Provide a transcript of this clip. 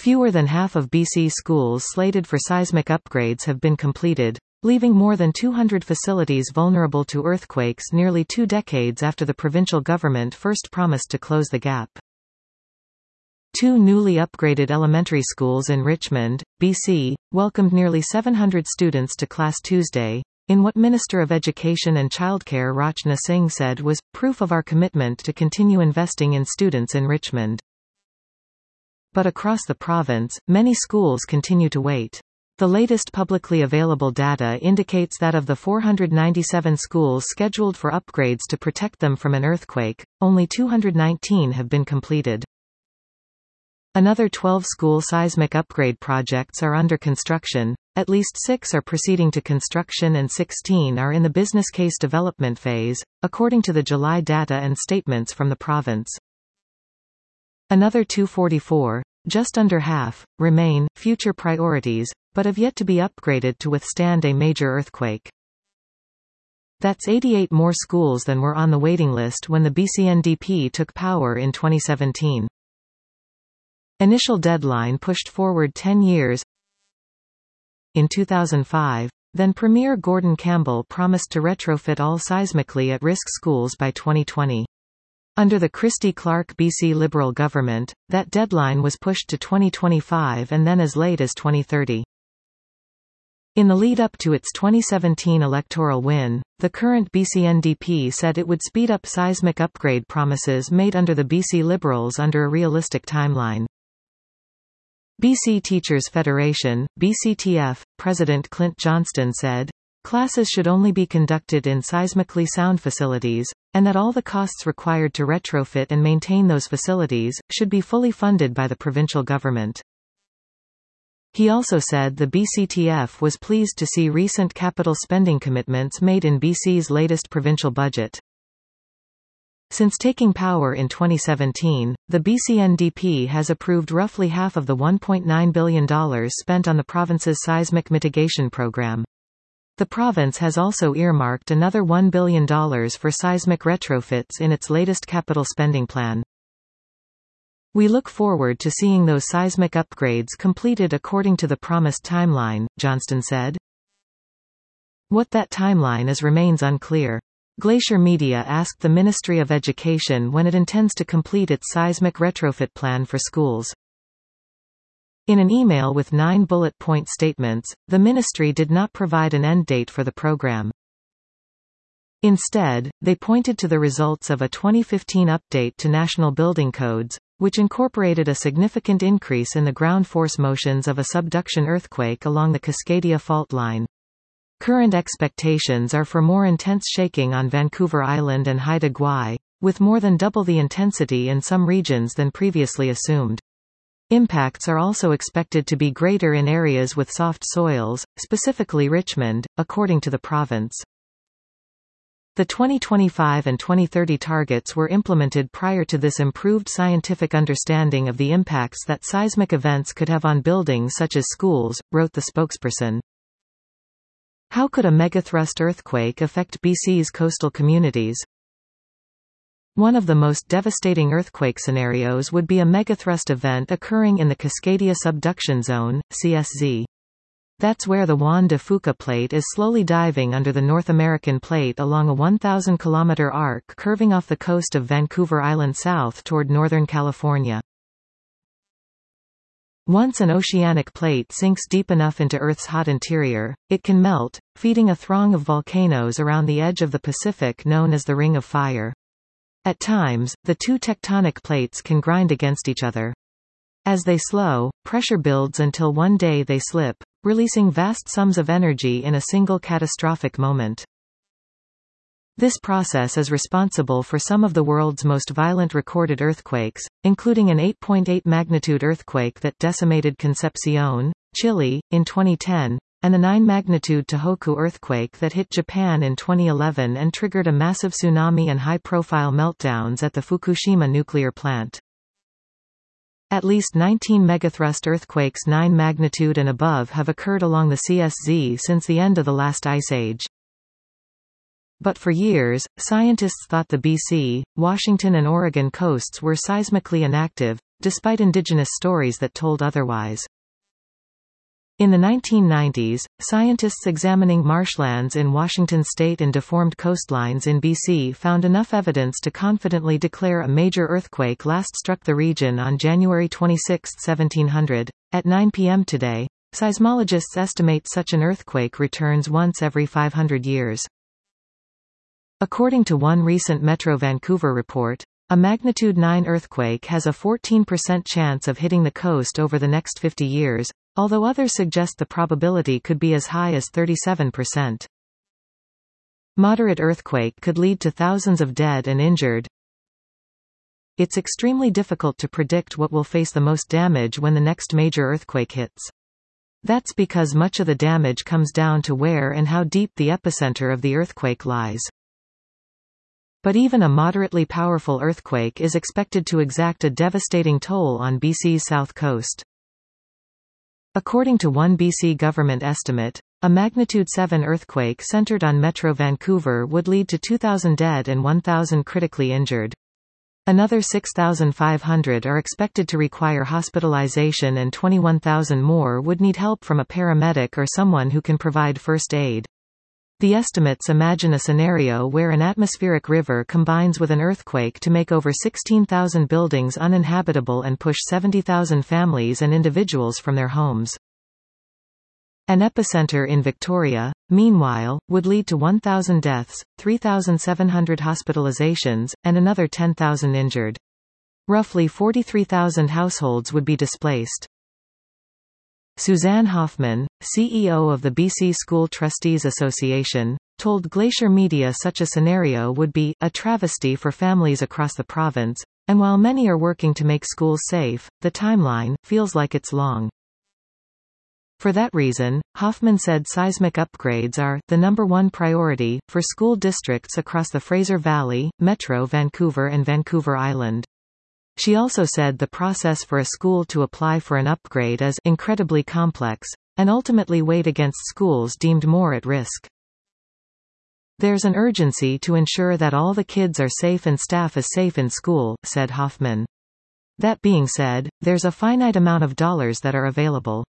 Fewer than half of BC schools slated for seismic upgrades have been completed, leaving more than 200 facilities vulnerable to earthquakes nearly 2 decades after the provincial government first promised to close the gap. 2 newly upgraded elementary schools in Richmond, BC, welcomed nearly 700 students to class Tuesday, in what Minister of Education and Childcare Rachna Singh said was proof of our commitment to continue investing in students in Richmond. But across the province, many schools continue to wait. The latest publicly available data indicates that of the 497 schools scheduled for upgrades to protect them from an earthquake, only 219 have been completed. Another 12 school seismic upgrade projects are under construction, at least 6 are proceeding to construction and 16 are in the business case development phase, according to the July data and statements from the province. Another 244, just under half, remain future priorities, but have yet to be upgraded to withstand a major earthquake. That's 88 more schools than were on the waiting list when the BC NDP took power in 2017. Initial deadline pushed forward 10 years. In 2005, then Premier Gordon Campbell promised to retrofit all seismically at-risk schools by 2020. Under the Christy Clark BC Liberal government, that deadline was pushed to 2025 and then as late as 2030. In the lead-up to its 2017 electoral win, the current BC NDP said it would speed up seismic upgrade promises made under the BC Liberals under a realistic timeline. BC Teachers Federation, BCTF, President Clint Johnston said, "Classes should only be conducted in seismically sound facilities, and that all the costs required to retrofit and maintain those facilities, should be fully funded by the provincial government." He also said the BCTF was pleased to see recent capital spending commitments made in BC's latest provincial budget. Since taking power in 2017, the BC NDP has approved roughly half of the $1.9 billion spent on the province's seismic mitigation program. The province has also earmarked another $1 billion for seismic retrofits in its latest capital spending plan. "We look forward to seeing those seismic upgrades completed according to the promised timeline," Johnston said. What that timeline is remains unclear. Glacier Media asked the Ministry of Education when it intends to complete its seismic retrofit plan for schools. In an email with 9 bullet point statements, the ministry did not provide an end date for the program. Instead, they pointed to the results of a 2015 update to national building codes, which incorporated a significant increase in the ground force motions of a subduction earthquake along the Cascadia fault line. Current expectations are for more intense shaking on Vancouver Island and Haida Gwaii, with more than double the intensity in some regions than previously assumed. Impacts are also expected to be greater in areas with soft soils, specifically Richmond, according to the province. The 2025 and 2030 targets were implemented prior to this improved scientific understanding of the impacts that seismic events could have on buildings such as schools, wrote the spokesperson. How could a megathrust earthquake affect BC's coastal communities? One of the most devastating earthquake scenarios would be a megathrust event occurring in the Cascadia Subduction Zone, CSZ. That's where the Juan de Fuca Plate is slowly diving under the North American Plate along a 1,000-kilometer arc curving off the coast of Vancouver Island south toward Northern California. Once an oceanic plate sinks deep enough into Earth's hot interior, it can melt, feeding a throng of volcanoes around the edge of the Pacific known as the Ring of Fire. At times, the two tectonic plates can grind against each other. As they slow, pressure builds until one day they slip, releasing vast sums of energy in a single catastrophic moment. This process is responsible for some of the world's most violent recorded earthquakes, including an 8.8 magnitude earthquake that decimated Concepcion, Chile, in 2010, and the 9 magnitude Tohoku earthquake that hit Japan in 2011 and triggered a massive tsunami and high-profile meltdowns at the Fukushima nuclear plant. At least 19 megathrust earthquakes 9 magnitude and above have occurred along the CSZ since the end of the last ice age. But for years, scientists thought the BC, Washington and Oregon coasts were seismically inactive, despite indigenous stories that told otherwise. In the 1990s, scientists examining marshlands in Washington state and deformed coastlines in BC found enough evidence to confidently declare a major earthquake last struck the region on January 26, 1700. At 9 p.m. today, seismologists estimate such an earthquake returns once every 500 years. According to one recent Metro Vancouver report, a magnitude 9 earthquake has a 14% chance of hitting the coast over the next 50 years, although others suggest the probability could be as high as 37%. Moderate earthquake could lead to thousands of dead and injured. It's extremely difficult to predict what will face the most damage when the next major earthquake hits. That's because much of the damage comes down to where and how deep the epicenter of the earthquake lies. But even a moderately powerful earthquake is expected to exact a devastating toll on BC's south coast. According to one BC government estimate, a magnitude 7 earthquake centered on Metro Vancouver would lead to 2,000 dead and 1,000 critically injured. Another 6,500 are expected to require hospitalization and 21,000 more would need help from a paramedic or someone who can provide first aid. The estimates imagine a scenario where an atmospheric river combines with an earthquake to make over 16,000 buildings uninhabitable and push 70,000 families and individuals from their homes. An epicenter in Victoria, meanwhile, would lead to 1,000 deaths, 3,700 hospitalizations, and another 10,000 injured. Roughly 43,000 households would be displaced. Suzanne Hoffman, CEO of the BC School Trustees Association, told Glacier Media such a scenario would be a travesty for families across the province, and while many are working to make schools safe, the timeline feels like it's long. For that reason, Hoffman said seismic upgrades are the #1 priority for school districts across the Fraser Valley, Metro Vancouver and Vancouver Island. She also said the process for a school to apply for an upgrade is incredibly complex, and ultimately weighed against schools deemed more at risk. There's an urgency to ensure that all the kids are safe and staff is safe in school, said Hoffman. That being said, there's a finite amount of dollars that are available.